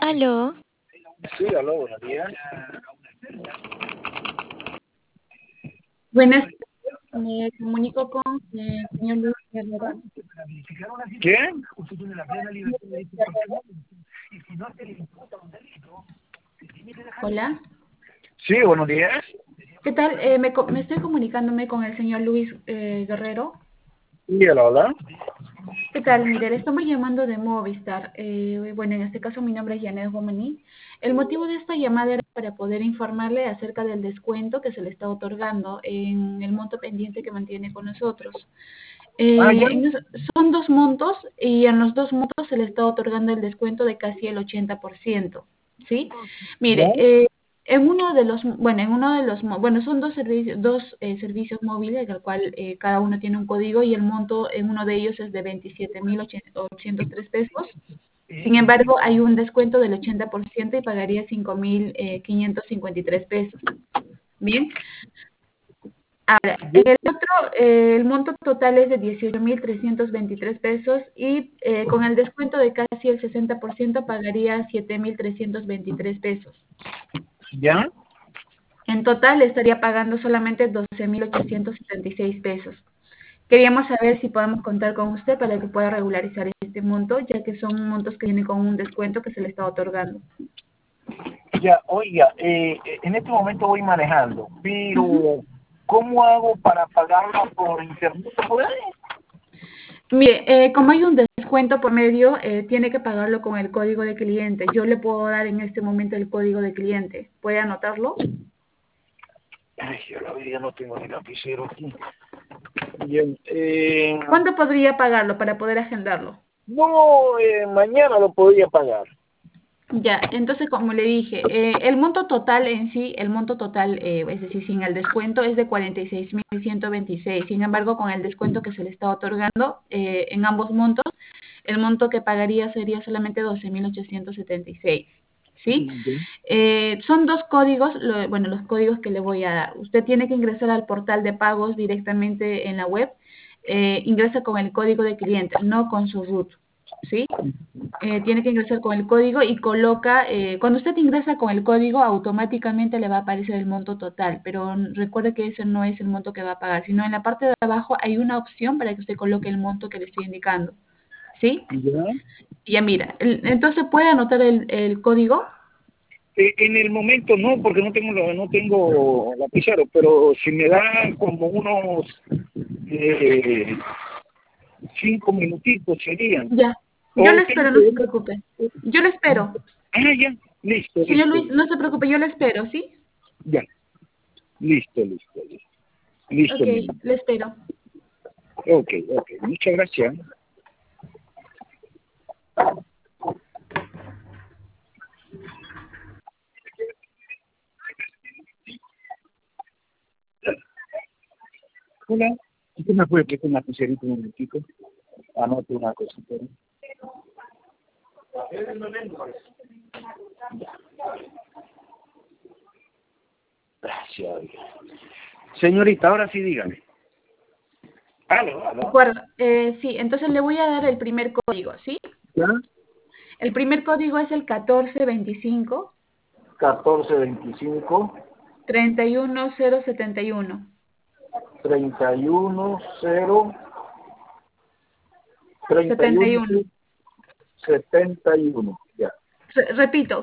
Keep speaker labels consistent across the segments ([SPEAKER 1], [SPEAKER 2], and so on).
[SPEAKER 1] Aló,
[SPEAKER 2] Sí, aló, buenos días.
[SPEAKER 3] Buenas, me comunico con el señor Luis Guerrero.
[SPEAKER 2] ¿Quién?
[SPEAKER 3] Hola,
[SPEAKER 2] Sí, buenos días.
[SPEAKER 3] ¿qué tal? Me estoy comunicándome con el señor Luis Guerrero.
[SPEAKER 2] Sí, hola.
[SPEAKER 3] ¿Qué tal? Mire, le estamos llamando de Movistar. Bueno, en este caso mi nombre es Janet Gomaní. El motivo de esta llamada era para poder informarle acerca del descuento que se le está otorgando en el monto pendiente que mantiene con nosotros.
[SPEAKER 2] Ya.
[SPEAKER 3] Son dos montos y en los dos montos se le está otorgando el descuento de casi el 80%, ¿sí?
[SPEAKER 2] ¿Ya?
[SPEAKER 3] Mire, bueno, son servicios móviles, del cual cada uno tiene un código y el monto en uno de ellos es de 27.803 pesos. Sin embargo, hay un descuento del 80% y pagaría 5.553 pesos. Bien. Ahora, en el otro, el monto total es de 18.323 pesos y con el descuento de casi el 60% pagaría 7.323 pesos.
[SPEAKER 2] ¿Ya?
[SPEAKER 3] En total estaría pagando solamente 12.876 pesos. Queríamos saber si podemos contar con usted para que pueda regularizar este monto, ya que son montos que vienen con un descuento que se le está otorgando.
[SPEAKER 2] Ya, oiga, en este momento voy manejando, pero
[SPEAKER 3] Ujú.
[SPEAKER 2] ¿cómo hago para pagarlo por internet? ¿Puede?
[SPEAKER 3] Mire, como hay un descuento por medio, tiene que pagarlo con el código de cliente. Yo le puedo dar en este momento el código de cliente. ¿Puede anotarlo?
[SPEAKER 2] Ay, yo la vida no tengo ni lapicero aquí. Bien,
[SPEAKER 3] ¿Cuándo podría pagarlo para poder agendarlo?
[SPEAKER 2] no, mañana lo podría pagar.
[SPEAKER 3] Ya, entonces como le dije, el monto total en sí, el monto total, es decir, sin el descuento es de 46.126. Sin embargo, con el descuento que se le está otorgando en ambos montos, el monto que pagaría sería solamente 12.876. ¿Sí? Son dos códigos, bueno, los códigos que le voy a dar. Usted tiene que ingresar al portal de pagos directamente en la web, ingresa con el código de cliente, no con su root, ¿sí? Tiene que ingresar con el código y coloca, cuando usted ingresa con el código, automáticamente le va a aparecer el monto total, pero recuerde que ese no es el monto que va a pagar, sino en la parte de abajo hay una opción para que usted coloque el monto que le estoy indicando, ¿sí?
[SPEAKER 2] ¿Ya?
[SPEAKER 3] Ya mira, entonces puede anotar el código.
[SPEAKER 2] En el momento no, porque no tengo lapicero, pero si me dan como unos 5 minutitos serían.
[SPEAKER 3] Ya, yo
[SPEAKER 2] O
[SPEAKER 3] le
[SPEAKER 2] tengo
[SPEAKER 3] espero, no se
[SPEAKER 2] que...
[SPEAKER 3] preocupe. Yo le espero.
[SPEAKER 2] Ya, listo,
[SPEAKER 3] Señor
[SPEAKER 2] listo,
[SPEAKER 3] Luis, no se preocupe, yo le espero, ¿sí?
[SPEAKER 2] ya, listo,
[SPEAKER 3] Ok,
[SPEAKER 2] mi amor.
[SPEAKER 3] le espero.
[SPEAKER 2] Ok, muchas gracias. Hola, ¿usted me puede prestar una lapicerito un momentico? Anote una cosita. Gracias, oiga. Señorita, ahora sí dígame.
[SPEAKER 3] De
[SPEAKER 2] Aló.
[SPEAKER 3] acuerdo, sí, entonces le voy a dar el primer código, ¿sí?
[SPEAKER 2] ¿Ya?
[SPEAKER 3] El primer código es el 1425
[SPEAKER 2] 1425
[SPEAKER 3] 31071.
[SPEAKER 2] 310 31
[SPEAKER 3] 71.
[SPEAKER 2] 71. Ya.
[SPEAKER 3] Repito,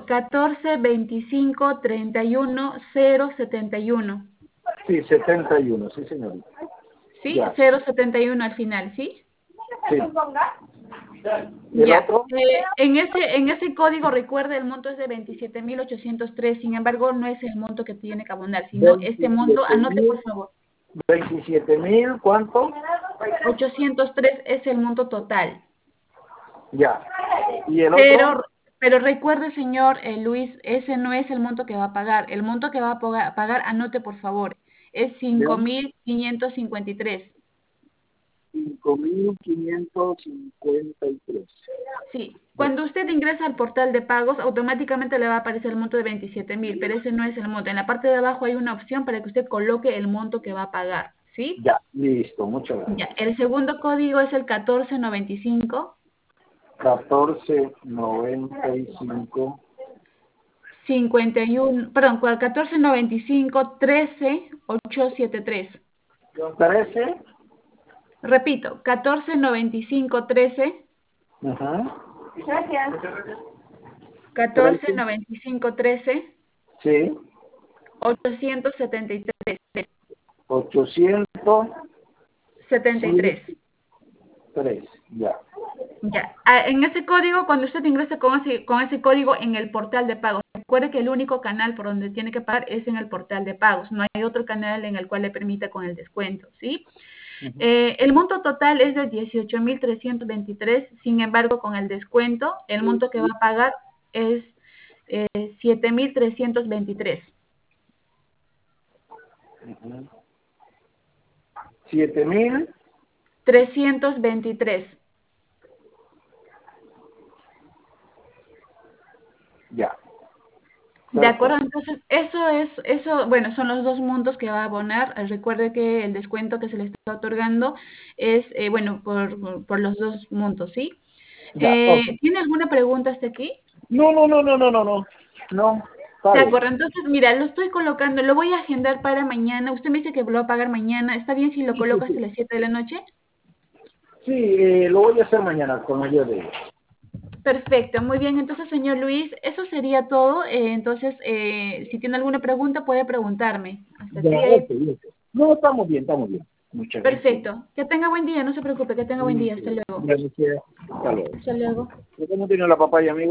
[SPEAKER 3] 1425 31071.
[SPEAKER 2] Sí, 71, sí, señorita.
[SPEAKER 3] ¿Sí?
[SPEAKER 2] Ya.
[SPEAKER 3] 071 al final, ¿sí?
[SPEAKER 2] Sí. ¿El
[SPEAKER 3] Ya.
[SPEAKER 2] otro?
[SPEAKER 3] En ese código, recuerde, el monto es de 27.803. Sin embargo, no es el monto que tiene que abonar, sino este monto, anote por favor.
[SPEAKER 2] 27.000, ¿cuánto?
[SPEAKER 3] 803 es el monto total.
[SPEAKER 2] Ya. ¿Y el otro?
[SPEAKER 3] Pero recuerde, señor Luis, ese no es el monto que va a pagar. El monto que va a pagar, anote por favor, es
[SPEAKER 2] Ya.
[SPEAKER 3] 5.553.
[SPEAKER 2] 5.553.
[SPEAKER 3] Sí,
[SPEAKER 2] Ya.
[SPEAKER 3] cuando usted ingresa al portal de pagos, automáticamente le va a aparecer el monto de 27.000, pero ese no es el monto. En la parte de abajo hay una opción para que usted coloque el monto que va a pagar, ¿sí?
[SPEAKER 2] Ya, listo, muchas
[SPEAKER 3] Ya,
[SPEAKER 2] gracias.
[SPEAKER 3] el segundo código es el 1495
[SPEAKER 2] 1495
[SPEAKER 3] 51, perdón, 1495 13 873.
[SPEAKER 2] 13.
[SPEAKER 3] Repito, 1495 13
[SPEAKER 2] Ajá.
[SPEAKER 1] Gracias.
[SPEAKER 3] 1495 13
[SPEAKER 2] Sí.
[SPEAKER 3] 873
[SPEAKER 2] 873.
[SPEAKER 3] 73.
[SPEAKER 2] Ya.
[SPEAKER 3] Ya. En ese código, cuando usted ingrese con ese código en el portal de pagos, recuerde que el único canal por donde tiene que pagar es en el portal de pagos. No hay otro canal en el cual le permita con el descuento, ¿sí? El monto total es de 18.323, sin embargo, con el descuento, el monto que va a pagar es 7.323.
[SPEAKER 2] 7.000.
[SPEAKER 3] 323.
[SPEAKER 2] Ya.
[SPEAKER 3] De acuerdo, entonces eso, bueno, son los dos montos que va a abonar. Recuerde que el descuento que se le está otorgando es, bueno, por los dos montos, ¿sí?
[SPEAKER 2] Ya. Okay.
[SPEAKER 3] ¿Tiene alguna pregunta hasta aquí?
[SPEAKER 2] No. No.
[SPEAKER 3] De
[SPEAKER 2] Vale.
[SPEAKER 3] acuerdo, entonces, mira, lo estoy colocando, lo voy a agendar para mañana. Usted me dice que lo va a pagar mañana. ¿Está bien si lo colocas a las 7 de la noche?
[SPEAKER 2] Sí, lo voy a hacer mañana con mayor de...
[SPEAKER 3] Perfecto, muy bien. Entonces, señor Luis, eso sería todo. Entonces, si tiene alguna pregunta, puede preguntarme. Hasta
[SPEAKER 2] Ya,
[SPEAKER 3] aquí.
[SPEAKER 2] ok. No, estamos bien. Muchas gracias.
[SPEAKER 3] Perfecto. Que tenga buen día, no se preocupe, que tenga buen día. Hasta luego.
[SPEAKER 2] Gracias. Hasta luego.
[SPEAKER 3] Hasta luego.
[SPEAKER 2] ¿Cómo tiene la papaya, amigo?